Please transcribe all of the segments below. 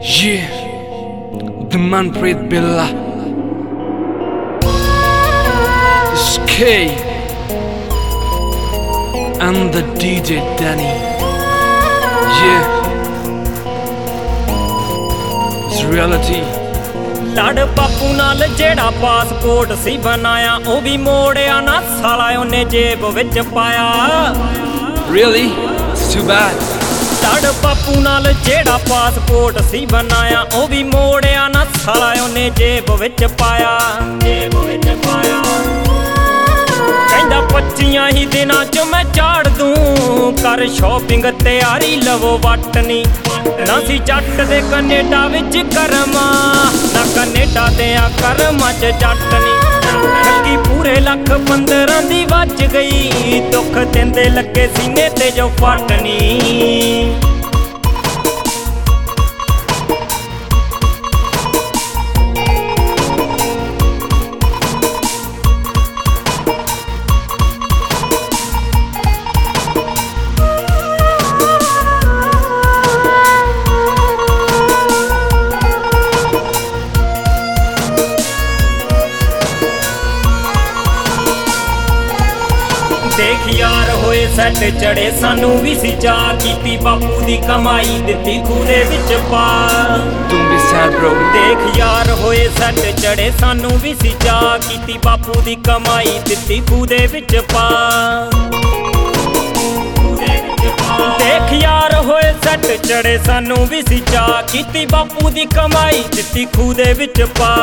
Yeah, the Manpreet Billah. This is K and the DJ Danny. Yeah, it's reality. ਲੜ ਬਾਪੂ ਨਾਲ ਜਿਹੜਾ passport ਸੀ ਬਣਾਇਆ ਉਹ ਵੀ ਮੋੜਿਆ ਨਾ ਸਾਲਾ ਉਹਨੇ ਜੇਬ ਵਿੱਚ ਪਾਇਆ। Really? It's too bad. ਲੜ ਬਾਪੂ ਨਾਲ ਜਿਹੜਾ ਪਾਸਪੋਰਟ ਸੀ ਬਣਾਇਆ ਉਹ ਵੀ ਮੋੜਿਆ ਨਾ ਸਾਲਾ ਉਹਨੇ ਜੇਬ ਵਿੱਚ ਪਾਇਆ। ਕਹਿੰਦਾ 25 ਹੀ ਦਿਨਾਂ ਚ ਮੈਂ ਝਾੜ ਦੂੰ ਕਰ ਸ਼ੋਪਿੰਗ ਤਿਆਰੀ ਲਵੋ ਵੱਟ ਨੀ ਨਾ ਸੀ ਜੱਟ ਦੇ ਕੈਨੇਡਾ ਵਿੱਚ ਕਰਮਾ ਨਾ ਕੈਨੇਡਾ ਦੇ ਆ ਕਰਮਾਂ ਚ ਜੱਟ ਨੀ ਠੱਗੀ ਪੂਰੇ ਲੱਖ 15 ਦੀ ਵੱਜ ਗਈ ਦੁੱਖ ਦਿੰਦੇ ਲੱਗੇ ਸੀਨੇ ਤੇ ਜੋ ਫੱਟ ਨੀ। ਦੇਖ ਯਾਰ ਹੋਏ ਸੈੱਟ ਚੜੇ ਸਾਨੂੰ ਵੀ ਸੀ ਚਾਹ ਕੀਤੀ ਬਾਪੂ ਦੀ ਕਮਾਈ ਦਿੱਤੀ ਖੂਹ ਦੇ ਵਿੱਚ ਪਾ। Don't be sad, bro. ਦੇਖ ਯਾਰ ਹੋਏ ਸੈੱਟ ਚੜੇ ਸਾਨੂੰ ਵੀ ਸੀ ਚਾਹ ਕੀਤੀ ਬਾਪੂ ਦੀ ਕਮਾਈ ਦਿੱਤੀ ਖੂਹ ਦੇ ਵਿੱਚ ਪਾ। ਦੇਖ ਯਾਰ ਹੋਏ ਸੈੱਟ ਚੜੇ ਸਾਨੂੰ ਵੀ ਸੀ ਚਾਹ ਕੀਤੀ ਬਾਪੂ ਦੀ ਕਮਾਈ ਦਿੱਤੀ ਖੂਹ ਦੇ ਵਿੱਚ ਪਾ।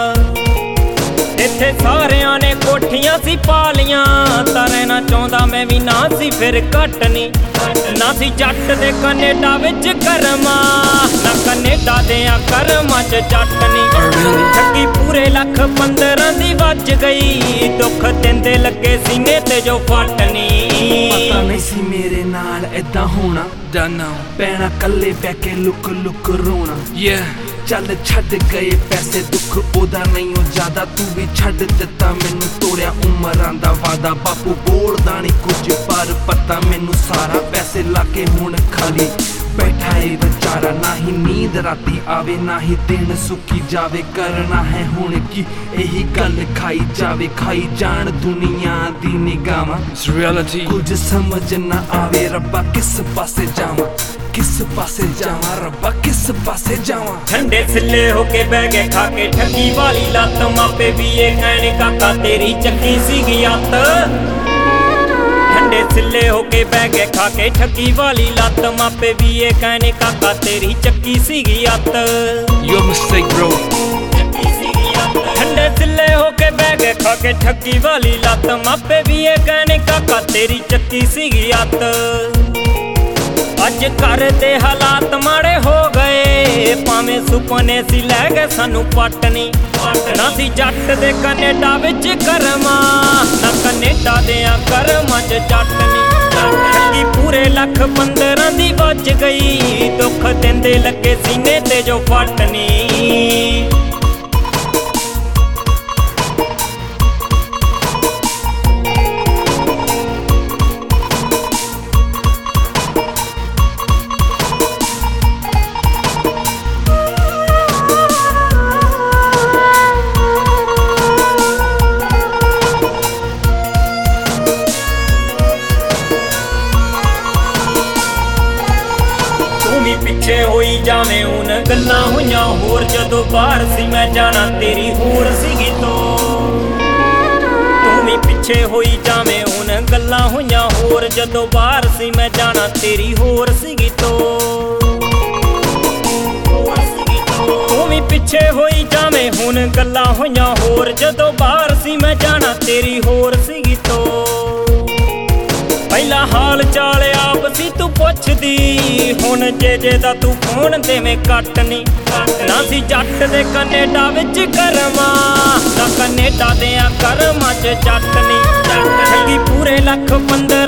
ਇੱਥੇ ਸਾਰਿਆਂ ਨੇ ਕੋਠੀਆਂ ਸੀ ਪਾਲੀਆਂ ਤਾਂ ਰਹਿਣਾ ਚਾਹੁੰਦਾ ਮੈਂ ਵੀ ਨਾ ਸੀ ਫਿਰ ਘੱਟ ਨੀ ਨਾ ਸੀ ਜੱਟ ਦੇ ਕੈਨੇਡਾ ਵਿੱਚ ਕਰਮਾ ਨਾ ਕੈਨੇਡਾ ਦੇ ਆ ਕਰਮਾਂ ਚ ਜੱਟ ਨੀ ਠੱਗੀ ਪੂਰੇ ਲੱਖ 15 ਦੀ ਵੱਜ ਗਈ ਦੁੱਖ ਦਿੰਦੇ ਲੱਗੇ ਸੀਨੇ ਤੇ ਜੋ ਫੱਟ ਨੀ। ਪਤਾ ਨਹੀਂ ਸੀ ਮੇਰੇ ਨਾਲ ਏਦਾਂ ਹੋਣਾ ਜਾਨਾ ਪੈਣਾ ਕੱਲੇ ਬਹਿ ਕੇ ਲੁਕ ਲੁਕ ਰੋਣਾ। Yeah, ਚੱਲ ਛੱਡ ਗਏ ਪੈਸੇ ਦੁੱਖ ਉਹਦਾ ਨਹੀਂ ਉਹ ਜ਼ਿਆਦਾ ਤੂੰ ਵੀ ਛੱਡ ਦਿੱਤਾ ਮੈਨੂੰ ਤੋੜਿਆ ਉਮਰਾਂ ਦਾ ਵਾਦਾ ਬਾਪੂ ਬੋਲਦਾ ਨਹੀਂ ਕੁਝ ਪਰ ਪਤਾ ਮੈਨੂੰ ਸਾਰਾ ਪੈਸੇ ਲਾ ਕੇ ਹੁਣ ਖਾਲੀ ਬੈਠਾ ਏ ਵਿਚਾਰਾ ਨਾ ਹੀ ਨੀਂਦ ਰਾਤੀ ਆਵੇ ਨਾ ਹੀ ਦਿਨ ਸੁੱਕੀ ਜਾਵੇ ਕਰਨਾ ਹੈ ਹੁਣ ਕੀ ਇਹੀ ਗੱਲ ਖਾਈ ਜਾਵੇ ਖਾਈ ਜਾਣ ਦੁਨੀਆ ਦੀ ਨਿਗਾਹਾਂ। It's reality. ਕੁਝ ਸਮਝ ਨਾ ਆਵੇ ਰੱਬਾ ਕਿਸ ਪਾਸੇ ਜਾਵਾਂ ਕਿਸ ਪਾਸੇ ਜਾਵਾਂ ਰੱਬਾ ਕਿਸ ਪਾਸੇ ਜਾਵਾਂ। ਠੰਡੇ ਸਿੱਲੇ ਹੋ ਕੇ ਬਹਿ ਗਏ ਖਾ ਕੇ ਠੱਗੀ ਵਾਲੀ ਲੱਤ ਮਾਪੇ ਵੀ ਇਹ ਕਹਿਣ ਕਾਕਾ ਤੇਰੀ ਚੱਕੀ ਸੀਗੀ ਅੱਤ। ਠੰਡੇ ਸਿੱਲੇ ਹੋ ਕੇ ਬਹਿ ਗਏ ਖਾ ਕੇ ਠੱਗੀ ਵਾਲੀ ਲੱਤ ਮਾਪੇ ਵੀ ਇਹ ਕਹਿਣ ਕਾਕਾ ਤੇਰੀ ਚੱਕੀ ਸੀਗੀ ਅੱਤ। Your mistake, bro. ਠੰਡੇ ਸਿੱਲੇ ਹੋ ਕੇ ਬਹਿ ਗਏ ਖਾ ਕੇ ਠੱਗੀ ਵਾਲੀ ਲੱਤ ਮਾਪੇ ਵੀ ਇਹ ਕਹਿਣ ਕਾਕਾ ਤੇਰੀ ਚੱਕੀ ਸੀਗੀ ਅੱਤ। ਅੱਜ ਘਰ ਦੇ ਹਾਲਾਤ ਮਾੜੇ ਹੋ ਗਏ ਭਾਵੇਂ ਸੁਪਨੇ ਸੀ ਲੈ ਗਏ ਸਾਨੂੰ ਪੱਟ ਨੀ ਨਾ ਸੀ ਜੱਟ ਦੇ ਕੈਨੇਡਾ ਵਿੱਚ ਕਰਮਾ ਨਾ ਕੈਨੇਡਾ ਦੇ ਆ ਕਰਮਾਂ ਚ ਜੱਟ ਨੀ ਠੱਗੀ ਪੂਰੇ ਲੱਖ 15 ਦੀ ਵੱਜ ਗਈ ਦੁੱਖ ਦਿੰਦੇ ਲੱਗੇ ਸੀਨੇ ਤੇ ਜੋ ਫੱਟ ਨੀ। ਪਿੱਛੇ ਹੋਈ ਜਾਵੇਂ ਹੁਣ ਗੱਲਾਂ ਹੋਈਆਂ ਹੋਰ ਜਦੋਂ ਬਾਹਰ ਸੀ ਮੈਂ ਜਾਣਾ ਤੇਰੀ ਹੋਰ ਸੀਗੀ ਤੂੰ ਵੀ ਪਿੱਛੇ ਹੋਈ ਜਾਵੇਂ ਹੁਣ ਗੱਲਾਂ ਹੋਈਆਂ ਹੋਰ ਜਦੋਂ ਬਾਹਰ ਸੀ ਮੈਂ ਜਾਣਾ ਤੇਰੀ ਹੋਰ ਸੀਗੀ ਤੂੰ ਵੀ ਪਿੱਛੇ ਹੋਈ ਜਾਵੇਂ ਹੁਣ ਗੱਲਾਂ ਹੋਈਆਂ ਹੋਰ ਜਦੋਂ ਬਾਹਰ ਸੀ ਮੈਂ ਜਾਣਾ ਤੇਰੀ ਹੋਰ ਸੀਗੀ ਪਹਿਲਾ ਹਾਲ ਚਾਲ ਆਪ ਸੀ ਤੂੰ ਪੁੱਛਦੀ ਹੁਣ ਜੇ ਦਾ ਤੂੰ ਫੋਨ ਦੇਵੇਂ ਕੱਟ ਨੀ ਨਾ ਸੀ ਜੱਟ ਦੇ ਕੈਨੇਡਾ ਵਿੱਚ ਕਰਮਾ ਨਾ ਕੈਨੇਡਾ ਦੇ ਆ ਕਰਮਾਂ ਚ ਜੱਟ ਨੀ ਠੱਗੀ ਪੂਰੇ ਲੱਖ 15